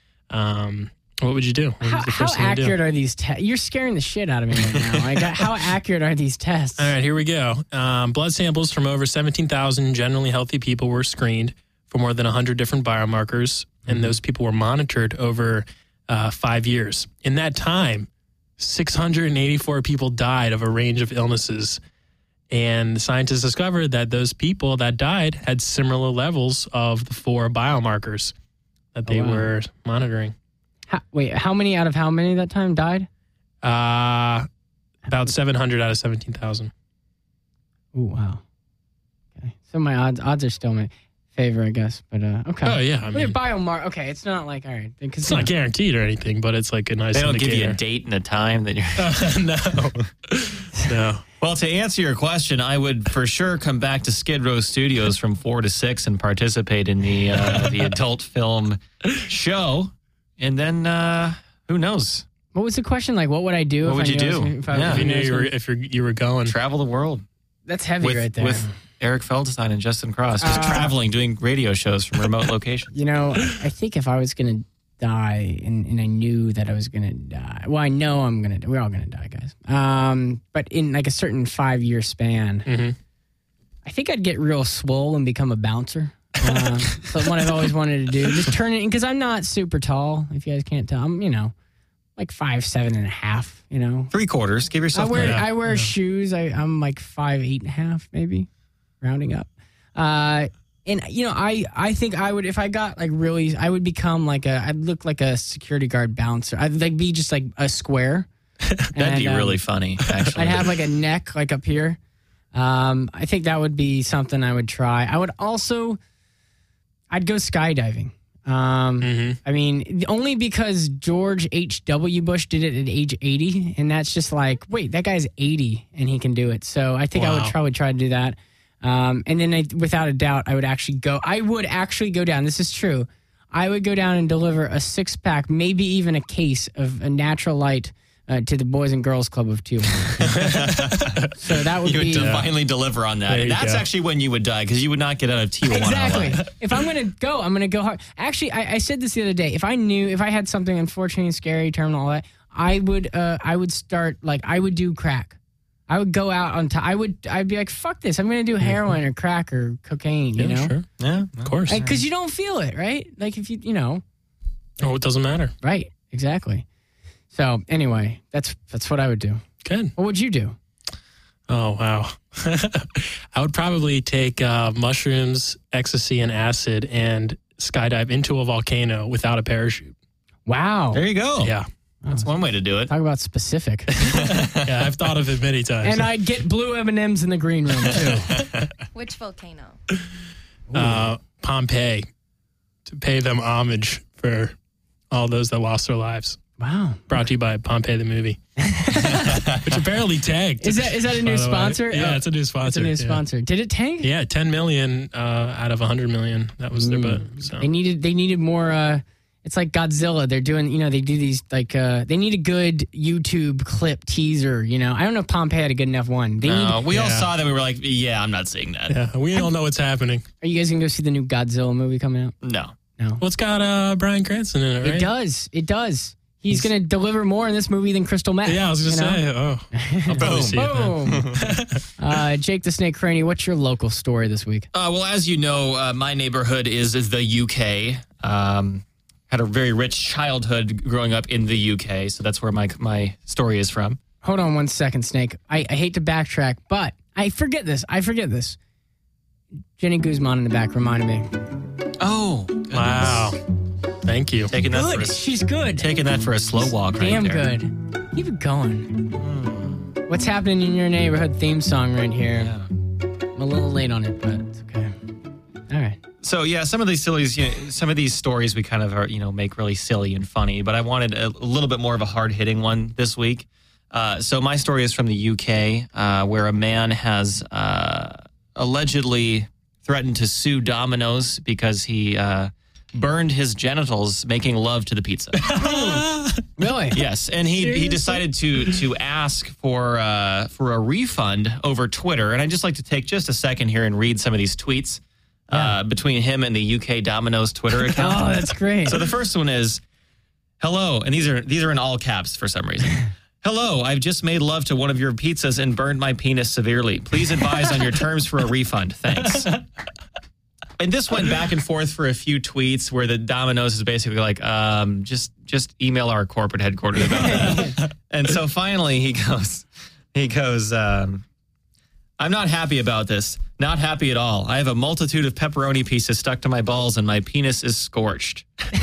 um, what would you do? What would How, be the how first thing you'd do? accurate are these tests? You're scaring the shit out of me right now. Like, how accurate are these tests? All right, here we go. Um, blood samples from over seventeen thousand generally healthy people were screened for more than one hundred different biomarkers, and those people were monitored over uh, five years. In that time, six hundred eighty-four people died of a range of illnesses, and the scientists discovered that those people that died had similar levels of the four biomarkers that they Oh, wow. were monitoring. How, wait, how many out of how many that time died? Uh, about seven hundred out of seventeen thousand. Ooh, wow. Okay. So my odds odds are still my favor, I guess. But uh, okay. Oh, yeah. I Wait, mean, biomar. Okay, it's not like all right. Because it's not guaranteed or anything, but it's like a nice They don't give you a indicator. date and a time that you're. no. No. Well, to answer your question, I would for sure come back to Skid Row Studios from four to six and participate in the uh, the adult film show, and then uh, who knows? What was the question? Like, what would I do? What if would I you knew I was do? gonna- if I- Yeah. if If you I knew I was you were, gonna- if you're, you were going. Travel the world. That's heavy with, right there. with Eric Feldstein and Justin Cross, just Uh, traveling, doing radio shows from remote locations. You know, I think if I was going to die and, and I knew that I was going to die, well, I know I'm going to, we're all going to die, guys. Um, but in like a certain five year span, Mm-hmm. I think I'd get real swole and become a bouncer. Um, so what I've always wanted to do, just turn it, because I'm not super tall, if you guys can't tell. I'm, you know, like five, seven and a half, you know. Three quarters. Give I yourself wear credit. I wear shoes. I, I'm like five, eight and a half, maybe, rounding up. Uh, and you know, I, I think I would, if I got like really, I would become like a, I'd look like a security guard bouncer. I'd like be just like a square. That'd And, be um, really funny, actually. I'd have like a neck like up here. Um, I think that would be something I would try. I would also, I'd go skydiving. Um, Mm-hmm. I mean, only because George H W. Bush did it at age eighty, and that's just like, wait, that guy's eighty and he can do it. So I think I would Wow. probably try to do that. Um, and then I, without a doubt, I would actually go. I would actually go down. This is true. I would go down and deliver a six pack, maybe even a case of a Natural Light uh, to the Boys and Girls Club of Tijuana. So that would You would be divinely deliver on that. There And you that's go. actually when you would die, because you would not get out of Tijuana Exactly. alive. If I'm going to go, I'm going to go hard. Actually, I, I said this the other day. If I knew, if I had something unfortunate, scary, terminal, all that, I would, uh, I would start like I would do crack. I would go out on. T- I would. I'd be like, fuck this. I'm going to do heroin or crack or cocaine. You Yeah, know, sure. Yeah. Of course. because you don't feel it, right? Like if you, you know, Oh, it doesn't matter. right? Exactly. So anyway, that's that's what I would do. Good. What would you do? Oh, wow. I would probably take uh, mushrooms, ecstasy, and acid and skydive into a volcano without a parachute. Wow. There you go. Yeah. That's one way to do it. Talk about specific. Yeah, I've thought of it many times. And I'd get blue M and M's in the green room too. Which volcano? uh, Pompeii, to pay them homage for all those that lost their lives. Wow. Brought to you by Pompeii the movie, which apparently tanked. Is that is that a by new the way. sponsor? Yeah, Oh, it's a new sponsor. It's a new yeah. sponsor. Did it tank? Yeah, ten million uh, out of one hundred million. That was their bet. So. They needed they needed more. Uh, it's like Godzilla. They're doing, you know, they do these like uh, they need a good YouTube clip teaser. You know, I don't know if Pompeii had a good enough one. They No, need. we all Yeah. saw that. We were like, yeah, I'm not seeing that. Yeah, we don't know what's happening. Are you guys gonna go see the new Godzilla movie coming out? No. No. Well, it's got uh, Bryan Cranston in it, right? It does. It does. He's, gonna deliver more in this movie than Crystal Meth. Yeah, I was gonna you know? say. Oh, I'll probably see it then. Boom. uh, Jake the Snake Craney, what's your local story this week? Uh, well, as you know, uh, my neighborhood is, is the U K. Um, had a very rich childhood growing up in the U K, so that's where my my story is from. Hold on one second, Snake. I, I hate to backtrack, but I forget this. I forget this. Jenny Guzman in the back reminded me. Oh, goodness. Wow. Thank you. Taking that, for Good. a, She's good. taking that for a slow walk right Damn there. good. Keep it going. What's happening in your neighborhood theme song right here? Yeah. I'm a little late on it, but it's okay. All right. So yeah, some of these sillies, you know, some of these stories we kind of are, you know, make really silly and funny. But I wanted a, a little bit more of a hard hitting one this week. Uh, so my story is from the U K, uh, where a man has uh, allegedly threatened to sue Domino's because he uh, burned his genitals making love to the pizza. Really? Yes, and he he decided to to ask for uh, for a refund over Twitter. And I'd just like to take just a second here and read some of these tweets uh, between him and the U K Domino's Twitter account. Oh, that's great. So the first one is, "Hello," and these are these are in all caps for some reason. "Hello, I've just made love to one of your pizzas and burned my penis severely. Please advise on your terms for a refund. Thanks." And this went back and forth for a few tweets where the Domino's is basically like, um, just just email our corporate headquarters about that. And so finally he goes, he goes, um, "I'm not happy about this. Not happy at all. I have a multitude of pepperoni pieces stuck to my balls and my penis is scorched."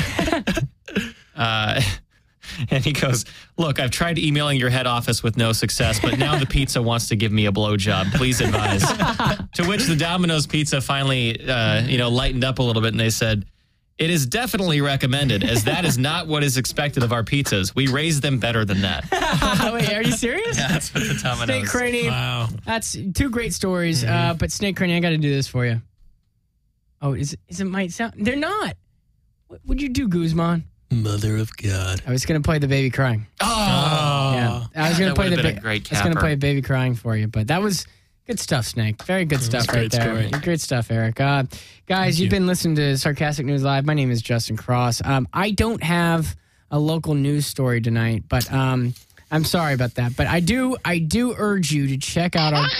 uh, and he goes, "Look, I've tried emailing your head office with no success, but now the pizza wants to give me a blowjob. Please advise." To which the Domino's Pizza finally, uh, you know, lightened up a little bit, and they said, "It is definitely recommended, as that is not what is expected of our pizzas. We raise them better than that." Wait, are you serious? Yeah, that's what the Domino's. Snake Craney. Wow. That's two great stories. Mm-hmm. Uh, but Snake Craney, I got to do this for you. Oh, is is it might sound? They're not. What would you do, Guzman? Mother of God. I was going to play the baby crying. Oh, Yeah, I was going that to play the. would've been Ba- a great I was going to capper. play baby crying for you, but that was good stuff, Snake. Very good That stuff was a right great there. story. Great stuff, Eric. Uh, guys, you've you. been listening to Sarcastic News Live. My name is Justin Cross. Um, I don't have a local news story tonight, but um, I'm sorry about that. But I do, I do urge you to check out our.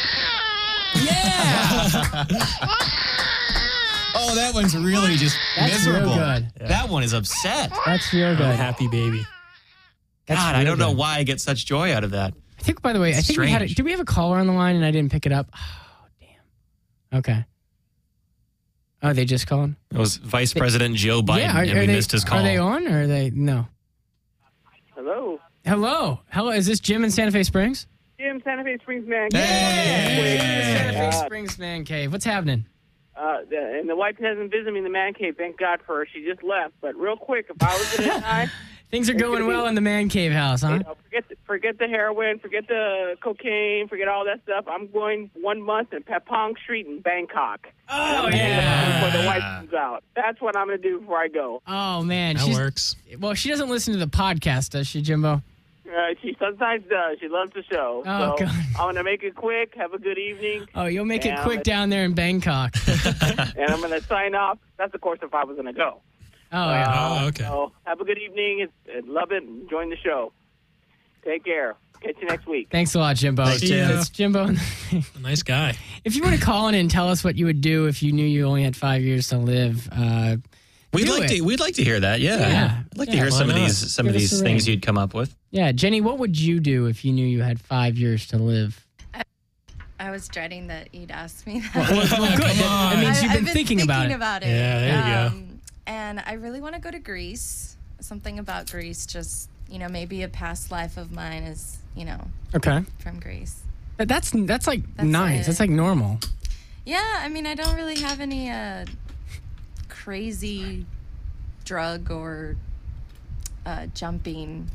Yeah. Oh, that one's really just That's real miserable. good. That one is upset. That's real A good. happy baby. That's God, I real don't know good. why I get such joy out of that. I think, by the way, I think we had. A, Strange. did we have a caller on the line and I didn't pick it up? Oh, damn. Okay. Oh, they just called? It was Vice President Joe Biden, yeah, are, and are we they, missed his call. Are they on or are they? No. Hello. Hello. Hello. Is this Jim in Santa Fe Springs? Jim, Santa Fe Springs Man. Hey. Santa Fe Uh, Springs Man Cave. What's happening? Uh, the, and the wife hasn't visited me in the man cave. Thank God for her. She just left. But real quick, if I was going to die, Things are It's going gonna be- well in the Man Cave house, huh? you know, forget the, forget the heroin, forget the cocaine, forget all that stuff. I'm going one month in Pepong Street in Bangkok. Oh, Before yeah. the wife comes out. That's what I'm going to do before I go. Oh, man. That She's, works. well, she doesn't listen to the podcast, does she, Jimbo? Uh, she sometimes does. She loves the show. Oh, so God. I'm going to make it quick. Have a good evening. Oh, you'll make it Yeah, quick but- down there in Bangkok. And I'm going to sign off. That's, of course, if I was going to go. Oh, yeah. Uh, Oh, okay. So have a good evening. It's, it, love it. Enjoying the show. Take care. Catch you next week. Thanks a lot, Jimbo. Thanks, Jim. It's Jimbo. A nice guy. If you want to call in and tell us what you would do if you knew you only had five years to live, uh, We'd do like it. to. We'd like to hear that. Yeah, Yeah. I'd like Yeah, to hear why some of not? these. Some Give of us these a things ring. you'd come up with. Yeah, Jenny, what would you do if you knew you had five years to live? I was dreading that you'd ask me that. Well, well, good. That, that means I- you've I've been, been thinking, about it. about it. Yeah, there you go. Um, And I really want to go to Greece. Something about Greece, just, you know, maybe a past life of mine is, you know, Okay. from Greece. But that's that's like That's nice. it. That's like normal. Yeah, I mean, I don't really have any uh, crazy drug or uh, jumping.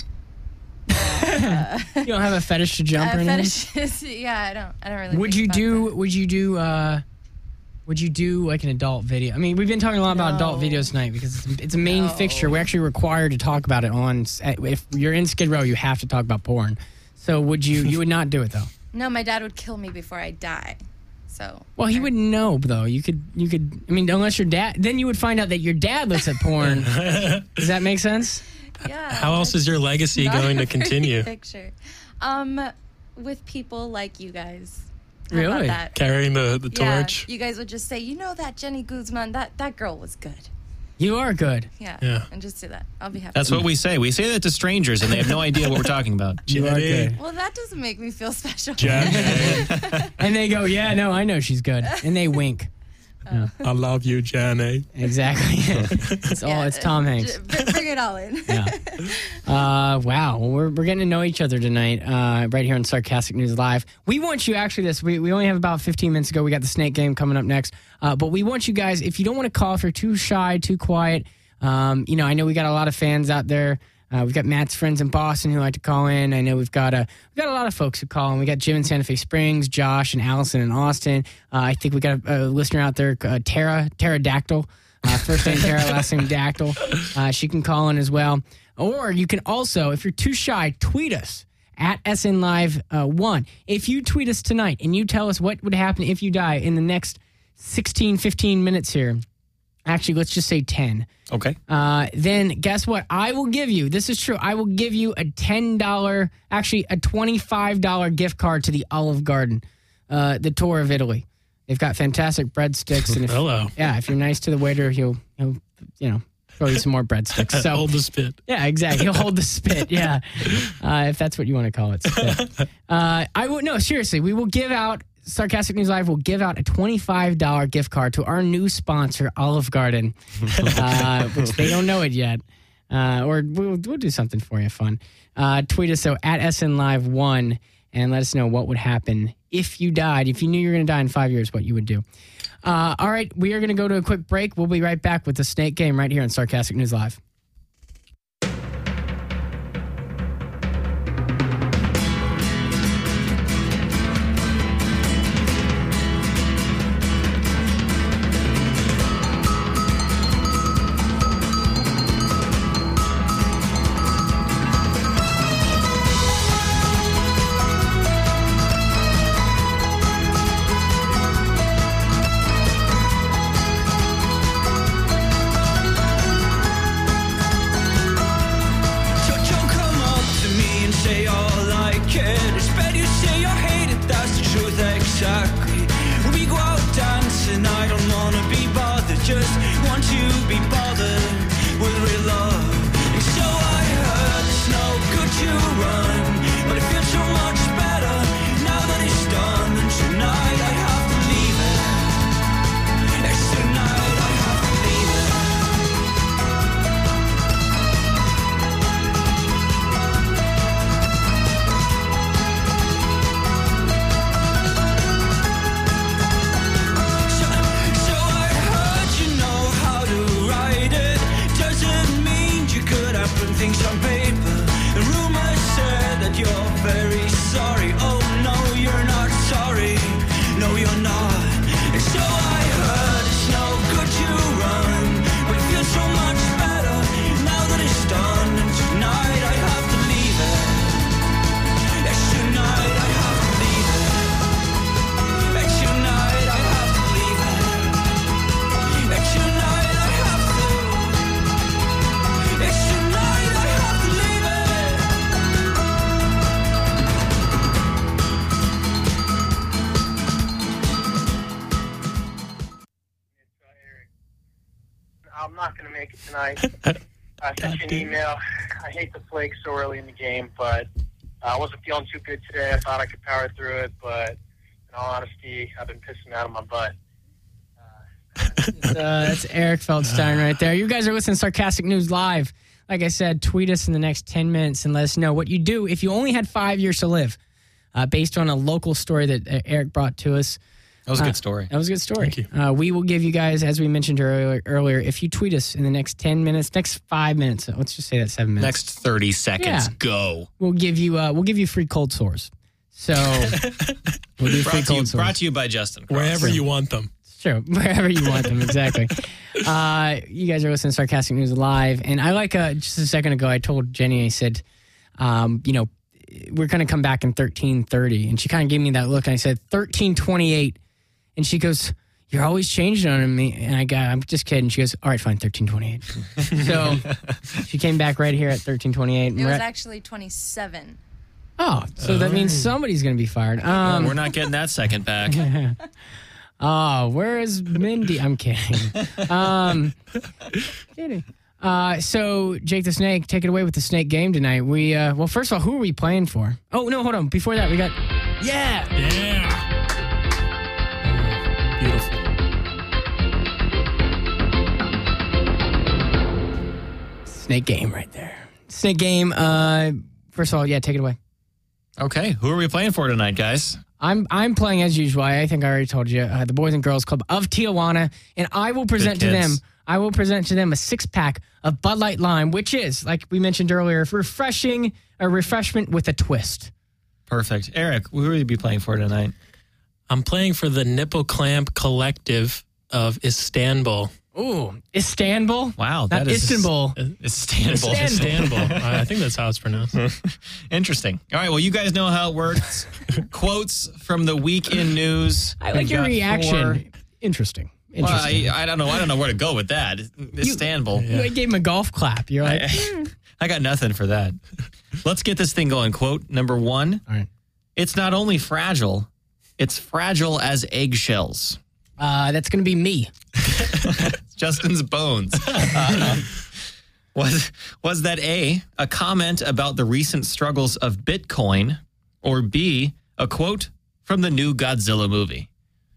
You don't have a fetish to jump uh, or anything? fetishes. Yeah, I don't. I don't really. Would think you about do? that. Would you do? uh Would you do like an adult video? I mean, we've been talking a lot about adult No. videos tonight because it's, it's a main No. fixture. We're actually required to talk about it on. If you're in Skid Row, you have to talk about porn. So would you? You would not do it though. No, my dad would kill me before I die. So. Well, he wouldn't know though. You could. You could. I mean, unless your dad. Then you would find out that your dad looks at porn. Does that make sense? Yeah. How else is your legacy not going a to pretty continue? Picture. Um, with people like you guys. How Really? About that? Carrying the, the Yeah, torch? you guys would just say, you know that Jenny Guzman, that, that girl was good. You are good. Yeah. Yeah. And just do that. I'll be happy. That's what we say. We say that to strangers, and they have no idea what we're talking about. You are Jenny. good. Well, that doesn't make me feel special. Jenny. And they go, yeah, no, I know she's good. And they wink. I love you, Jenny. Exactly. It's all. Yeah, It's Tom uh, Hanks. j- br- Bring it all in. Yeah. Uh, wow. Well, we're, we're getting to know each other tonight, uh, right here on Sarcastic News Live. We want you actually this. We, we only have about fifteen minutes to go. We got the snake game coming up next. Uh, but we want you guys, if you don't want to call, if you're too shy, too quiet, um, you know, I know we got a lot of fans out there. Uh, we've got Matt's friends in Boston who like to call in. I know we've got a we've got a lot of folks who call in. We got Jim in Santa Fe Springs, Josh and Allison in Austin. Uh, I think we got a, a listener out there, uh, Tara Pterodactyl. Uh, first name Tara, last name Dactyl. Uh, she can call in as well. Or you can also, if you're too shy, tweet us at S N Live one. If you tweet us tonight and you tell us what would happen if you die in the next sixteen, fifteen minutes here, actually, let's just say ten. Okay. Uh, then guess what? I will give you, this is true, I will give you a ten dollars, actually a twenty-five dollars gift card to the Olive Garden, uh, the tour of Italy. They've got fantastic breadsticks. And if, Hello. Yeah, if you're nice to the waiter, he'll, he'll you know, throw you some more breadsticks. So, Hold the spit. yeah, exactly. He'll hold the spit, yeah, uh, if that's what you want to call it. Spit. Uh, I will, no, seriously, we will give out, Sarcastic News Live will give out a twenty-five dollars gift card to our new sponsor, Olive Garden, uh, which they don't know it yet. Uh, or we'll, we'll do something for you fun. Uh, tweet us, so at S N Live one, and let us know what would happen if you died. If you knew you were going to die in five years, what you would do. Uh, all right, we are going to go to a quick break. We'll be right back with the Snake Game right here on Sarcastic News Live. make it tonight. I sent you an email. I hate the flakes so early in the game, but uh, I wasn't feeling too good today. I thought I could power through it, but in all honesty, I've been pissing out of my butt. uh, that's Eric Feldstein right there. You guys are listening to Sarcastic News Live. Like I said, tweet us in the next ten minutes and let us know what you do if you only had five years to live, uh, based on a local story that uh, Eric brought to us. That was a Uh, good story. That was a good story. Thank you. Uh, we will give you guys, as we mentioned earlier, earlier, if you tweet us in the next ten minutes, next five minutes, let's just say that seven minutes. Next thirty seconds, Yeah. go. We'll give you uh, we'll give you free cold sores. So we'll do free Brought to, you, cold sores. brought to you by Justin Cross. Wherever you want them. Sure, wherever you want them, exactly. Uh, you guys are listening to Sarcastic News Live, and I like uh, just a second ago I told Jenny, I said, um, you know, we're going to come back in thirteen thirty, and she kind of gave me that look, and I said thirteen twenty-eight, and she goes, "You're always changing on me," and I got, I'm just kidding. She goes, "All right, fine, thirteen twenty-eight." So she came back right here at thirteen twenty-eight. It was actually twenty-seven. Oh, so that means somebody's going to be fired. Um, We're not getting that second back. Oh, where is Mindy? I'm kidding. Um, kidding. Uh, so, Jake the Snake, take it away with the Snake game tonight. We, uh, well, first of all, who are we playing for? Oh, no, hold on. Before that, we got, yeah. Yeah. Beautiful. Snake game right there. Snake game. Uh, first of all, yeah, take it away. Okay, who are we playing for tonight, guys? I'm I'm playing as usual. I think I already told you. Uh, the Boys and Girls Club of Tijuana, and I will present to Good them. kids. I will present to them a six pack of Bud Light Lime, which is, like we mentioned earlier, refreshing, a refreshment with a twist. Perfect. Eric, who will you be playing for tonight? I'm playing for the Nipple Clamp Collective of Istanbul. Ooh, Istanbul? Wow, Not that is Istanbul. Istanbul. Istanbul. I think that's how it's pronounced. Interesting. All right, well, you guys know how it works. Quotes from the week in news. I like We've your got reaction. four. Interesting. Well, Interesting. I, I don't know. I don't know where to go with that. Istanbul. You gave him a golf clap. You're like, I, I got nothing for that. Let's get this thing going. Quote number one. All right. It's not only fragile, it's fragile as eggshells. uh, that's going to be me. Justin's bones. Uh, was was that A, a comment about the recent struggles of Bitcoin, or B, a quote from the new Godzilla movie?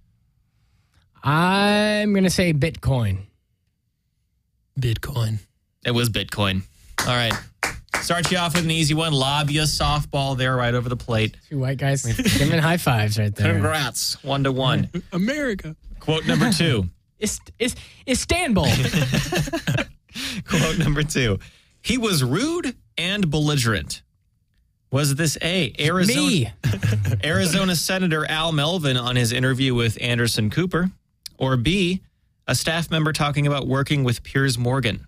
I'm going to say Bitcoin. Bitcoin. It was Bitcoin. All right. Start you off with an easy one. Lob you a softball there right over the plate. Two white guys giving high fives right there. Congrats. One to one. America. Quote number two. Ist- Ist- Istanbul. Quote number two. He was rude and belligerent. Was this A, Arizona, Me. Arizona Senator Al Melvin on his interview with Anderson Cooper, or B, a staff member talking about working with Piers Morgan?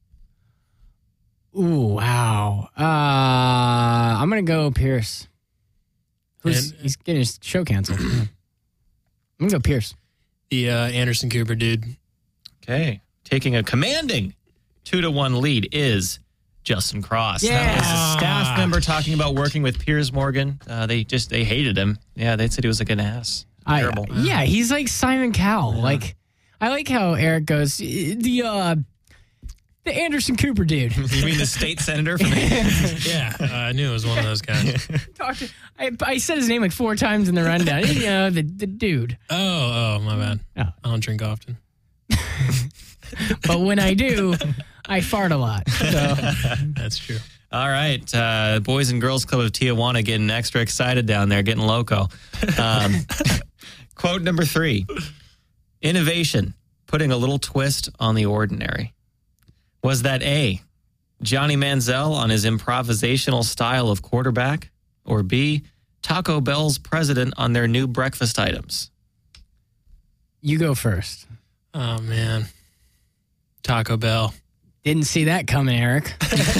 Ooh, wow. Uh, I'm going to go Pierce. Who's, And- he's getting his show canceled. I'm going to go Pierce. The uh, Anderson Cooper dude. Okay. Taking a commanding two to one lead is Justin Cross. Yeah. That was a staff member talking about working with Piers Morgan. Uh, they just, they hated him. Yeah, they said he was like an ass. I, Terrible. yeah, he's like Simon Cowell. Like, I like how Eric goes, the, uh, the Anderson Cooper dude. You mean the state senator from Yeah, uh, I knew it was one of those guys. Talk to- I, I said his name like four times in the rundown. You know, the, the dude. Oh, oh, my bad. Oh. I don't drink often. But when I do, I fart a lot. So. That's true. All right. Uh, Boys and Girls Club of Tijuana getting extra excited down there, getting loco. Um, quote number three. Innovation, putting a little twist on the ordinary. Was that A, Johnny Manziel on his improvisational style of quarterback, or B, Taco Bell's president on their new breakfast items? You go first. Oh, man. Taco Bell. Didn't see that coming, Eric.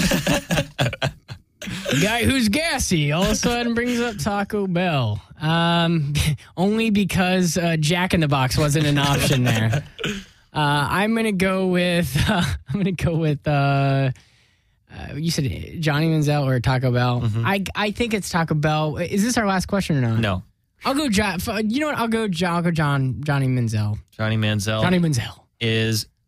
Guy who's gassy all of a sudden brings up Taco Bell. Um, only because uh, Jack in the Box wasn't an option there. Uh, I'm gonna go with. Uh, I'm gonna go with. Uh, uh, you said Johnny Manziel or Taco Bell. Mm-hmm. I I think it's Taco Bell. Is this our last question or not? No. I'll go. John, you know what? I'll go. John, I'll go. John. Johnny Manziel. Johnny Manziel Johnny Manziel. is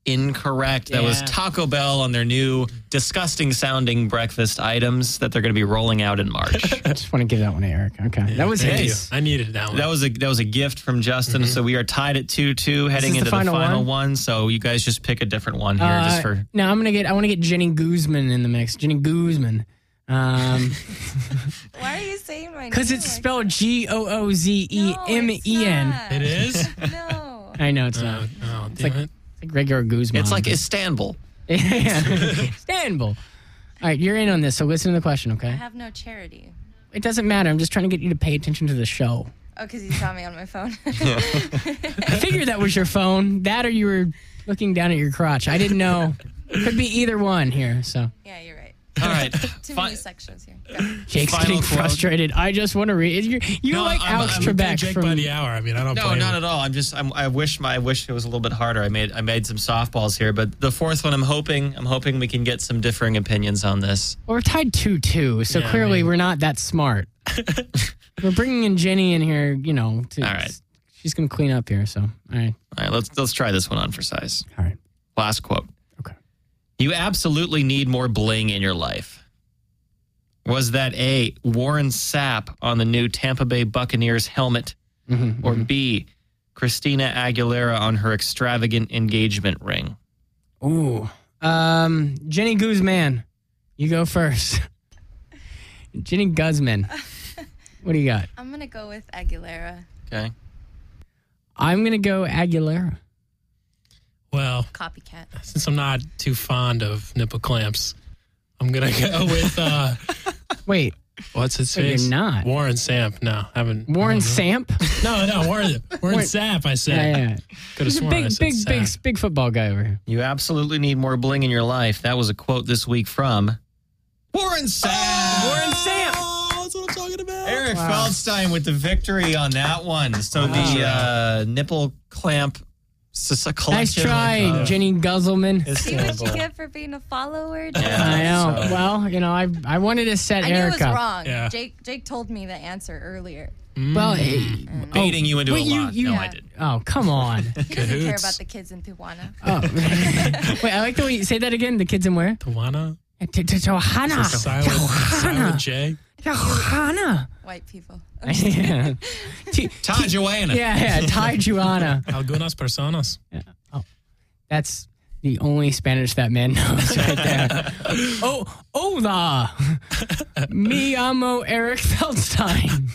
incorrect. That was Yeah. Taco Bell on their new disgusting sounding breakfast items that they're going to be rolling out in March. I just want to give that one to Eric. Okay. That was Thank his. you. I needed that one. That was a that was a gift from Justin. Mm-hmm. So we are tied at two two heading is into the the final final, one? one? So you guys just pick a different one here Uh, just for no, I'm gonna get. I want to get Jenny Guzman in the mix. Jenny Guzman, um, Why are you saying my name? because it's like spelled G O O Z E No, M it's E N. not. It is? No. I know it's not. Oh, oh, It's damn like, it. it's like regular Guzman. it's like Istanbul. yeah. Istanbul. All right, you're in on this, so listen to the question, I okay? have no charity. It doesn't matter. I'm just trying to get you to pay attention to the show. Oh, because you saw me on my phone. I figured that was your phone. That or you were looking down at your crotch. I didn't know. Could be either one here. So Yeah, you're right. All right. Too Fi- many sections here. Go. Jake's Final getting quote. frustrated. I just want to read. You're, you're No, like I'm- Alex I'm Trebek Jake from. by the hour. I mean, I don't No, blame not him. at all. I'm just I'm, I wish my I wish it was a little bit harder. I made I made some softballs here, but the fourth one I'm hoping I'm hoping we can get some differing opinions on this. Well, we're tied two two, so Yeah, I clearly mean- we're not that smart. We're bringing in Jenny in here, you know. To, All right. She's going to clean up here, so. All right. All right, let's let's try this one on for size. All right. Last quote. Okay. You absolutely need more bling in your life. Was that A, Warren Sapp on the new Tampa Bay Buccaneers helmet, Mm-hmm, or B, Christina Aguilera on her extravagant engagement ring? Ooh. Um, Jenny Guzman, you go first. Jenny Guzman. What do you got? I'm going to go with Aguilera. Okay. I'm going to go Aguilera. Well, Copycat. since I'm not too fond of nipple clamps, I'm going to go with, uh, Wait, what's his Wait, face? you're not. Warren Samp. No, I haven't. Warren I Samp? don't know. No, no, Warren, Warren Sapp, I said. Yeah, yeah. Could have He's a sworn I big, said big, big, Sapp. big football guy over here. You absolutely need more bling in your life. That was a quote this week from Warren Sapp. Warren Samp. Oh, that's what I'm talking about. Eric Wow. Feldstein with the victory on that one. So the uh, nipple clamp s- s- Nice collection try, of Jenny Guzzleman. See what you Istanbul. get for being a follower? Yeah. I know. so- Well, you know, I I wanted to set I knew it Eric was up. wrong. Yeah. Jake Jake told me the answer earlier. Well, hey, Baiting you into wait, a you- lot. you- no, Yeah. I didn't. oh, come on. He doesn't care Cahoots. about the kids in Tijuana. Oh. Wait, I like the way you say that again. The kids in where? Tawana? Johanna. Silent, Silent J? Johanna. White people. Yeah. T- Todd Joanna. yeah, yeah, Ty Juana. Algunas personas. That's the only Spanish that man knows right there. Oh, hola. Me amo Eric Feldstein.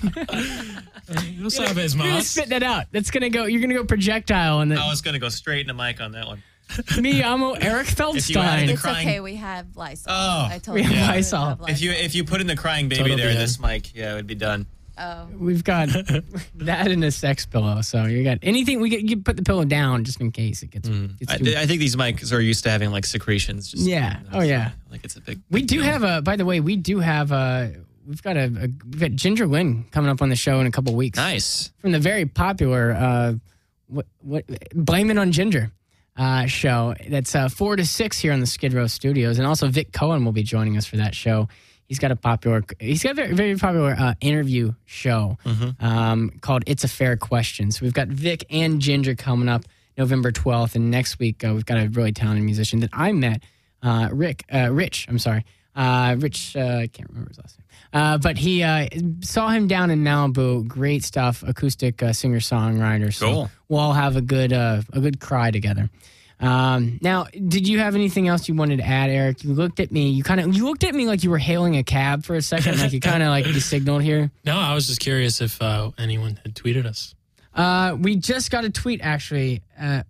No sabes You're gonna más. spit that out. That's gonna go. You're gonna go projectile, and then I was going to go straight into Mike on that one. me amo Eric If you had Feldstein. the It's crying- okay. We have Lysol. Oh. I told We you. have we Lysol. have If you if you put in the crying baby Total there, bien. this mic, yeah, it would be done. Oh. We've got that and a sex pillow. So you got anything we get. You put the pillow down just in case it gets. gets I, too- I think these mics are used to having like secretions. Just, Yeah. Oh, yeah. Like it's a big. We big do deal. have a. By the way, we do have a. We've got a, a. We've got Ginger Lynn coming up on the show in a couple weeks. Nice. From the very popular. Uh, what what? Blame It on Ginger. Uh, show that's uh, four to six here on the Skid Row Studios, and also Vic Cohen will be joining us for that show. He's got a popular. He's got a very very popular uh, interview show um, called "It's a Fair Question." So we've got Vic and Ginger coming up November twelfth, and next week uh, we've got a really talented musician that I met, uh, Rick, uh, Rich. I'm sorry, uh, Rich. Uh, I can't remember his last name, uh, but he uh, saw him down in Malibu. Great stuff, acoustic uh, singer songwriter. So Cool. we'll all have a good uh, a good cry together. Um, now, did you have anything else you wanted to add, Eric? You looked at me. You kind of you looked at me like you were hailing a cab for a second, like you kind of like you signaled here. No, I was just curious if uh, anyone had tweeted us. Uh, we just got a tweet actually. Uh,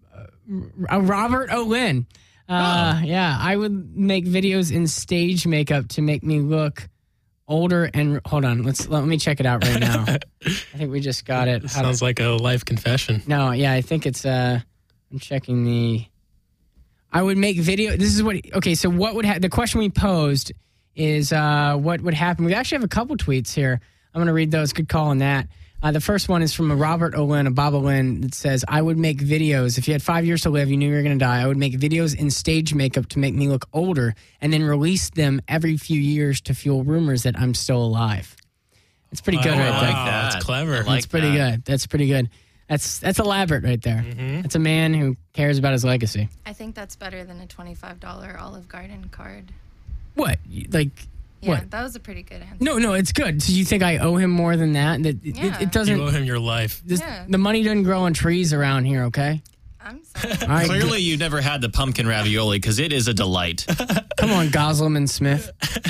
uh, Robert O'Lynn. Uh, Yeah, I would make videos in stage makeup to make me look older. And hold on, let's let me check it out right now. I think we just got it. It How do- sounds like a life confession. No, yeah, I think it's. Uh, I'm checking the. I would make video. This is what. Okay, so what would ha- the question we posed is uh, what would happen? We actually have a couple tweets here. I'm going to read those. Good call on that. Uh, the first one is from a Robert Olin, a Bob Olin, that says, "I would make videos if you had five years to live. You knew you were going to die. I would make videos in stage makeup to make me look older, and then release them every few years to fuel rumors that I'm still alive." It's pretty good Oh, right I there. like that. That's clever. I like That's pretty that. good. That's pretty good. That's that's elaborate right there. Mm-hmm. It's a man who cares about his legacy. I think that's better than a twenty-five dollars Olive Garden card. What? Like, Yeah, what? that was a pretty good answer. No, no, it's good. So you think I owe him more than that? That it, Yeah. it, it doesn't. You owe him your life. This, Yeah. The money doesn't grow on trees around here, okay? I'm sorry. All right, Clearly, you've never had the pumpkin ravioli because it is a delight. come on, Gosselman Smith.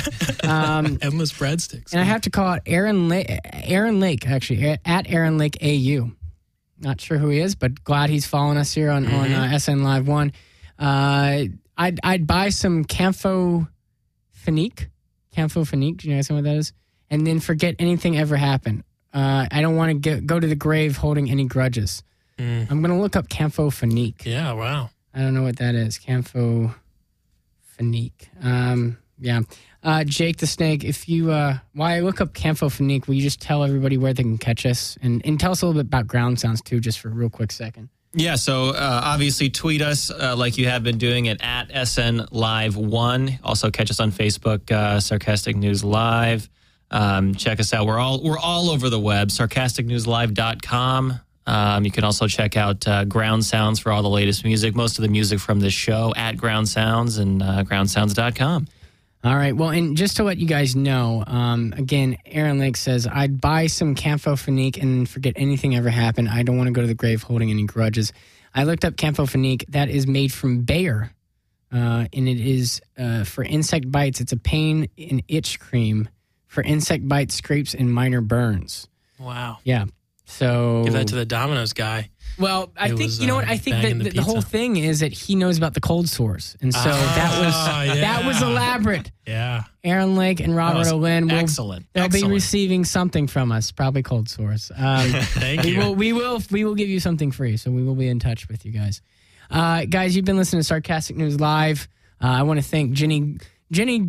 Um, Endless breadsticks. and I have to call it Aaron Lake, Aaron Lake, actually, at Aaron Lake A U. Not sure who he is, but glad he's following us here on, on uh, S N Live one. Uh, I'd, I'd buy some Camphor Phenique. Camphor Phenique, do you guys know what that is? And then forget anything ever happened. Uh, I don't want to go to the grave holding any grudges. Mm. I'm going to look up Camphor Phenique. Yeah, wow. I don't know what that is. Camphor Phenique. Um, yeah. Uh, Jake the Snake, if you, uh, while I look up Camphor Phenique, will you just tell everybody where they can catch us? And, and tell us a little bit about Ground Sounds, too, just for a real quick second. Yeah, so uh, obviously tweet us uh, like you have been doing it at S N Live one. Also catch us on Facebook, uh, Sarcastic News Live. Um, check us out. We're all we're all over the web, sarcastic news live dot com. Um, you can also check out uh, Ground Sounds for all the latest music, most of the music from this show at Ground Sounds and uh, ground sounds dot com. All right. Well, and just to let you guys know, um, again, Aaron Lake says, I'd buy some Camphor Phenique and forget anything ever happened. I don't want to go to the grave holding any grudges. I looked up Camphor Phenique. That is made from Bayer, uh, and it is uh, for insect bites. It's a pain and itch cream for insect bites, scrapes, and minor burns. Wow. Yeah. So Give that to the Domino's guy. Well, I It think, was, you know uh, what? I think banging that the the, the whole pizza. thing is that he knows about the cold sores. And so that was Ah, that was yeah. elaborate. Yeah. Aaron Lake and Robert was O'Lynn will excellent. they'll Excellent. be receiving something from us, probably cold sores. Um, Thank we you. will we will we will give you something free, so we will be in touch with you guys. Uh, guys, you've been listening to Sarcastic News Live. Uh, I want to thank Jenny Jenny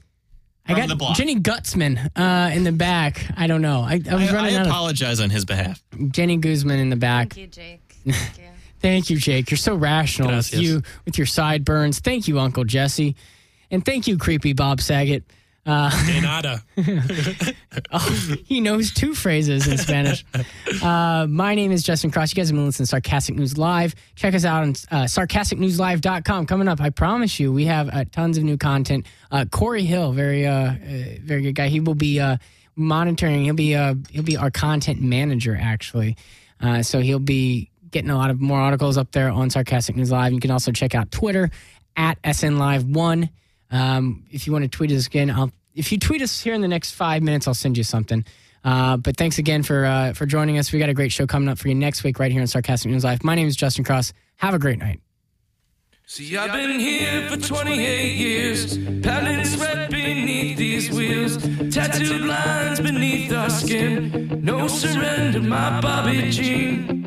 I From got the block. Jenny Gutzman uh, in the back. I don't know. I, I was I, running I out apologize on his behalf. of Jenny Guzman in the back. Thank you, Jake. Thank you. Thank you, Jake. You're so rational with Gracias. you with your sideburns. Thank you, Uncle Jesse, and thank you, creepy Bob Saget. Uh, De nada. oh, he knows two phrases in Spanish. Uh, my name is Justin Cross. You guys have been listening to Sarcastic News Live. Check us out on uh, sarcastic news live dot com. Coming up, I promise you, we have uh, tons of new content. Uh, Corey Hill, very, uh, uh, very good guy. He will be uh, monitoring. He'll be uh, he'll be our content manager, actually. Uh, so he'll be getting a lot of more articles up there on Sarcastic News Live. You can also check out Twitter at S N Live one. Um, if you want to tweet us again, I'll, if you tweet us here in the next five minutes, I'll send you something. Uh, but thanks again for uh, for joining us. We got a great show coming up for you next week right here on Sarcastic News Live. My name is Justin Cross. Have a great night. See, I've been here for twenty-eight years, pounding sweat beneath these wheels, tattooed lines beneath our skin, no surrender, my Bobby Jean.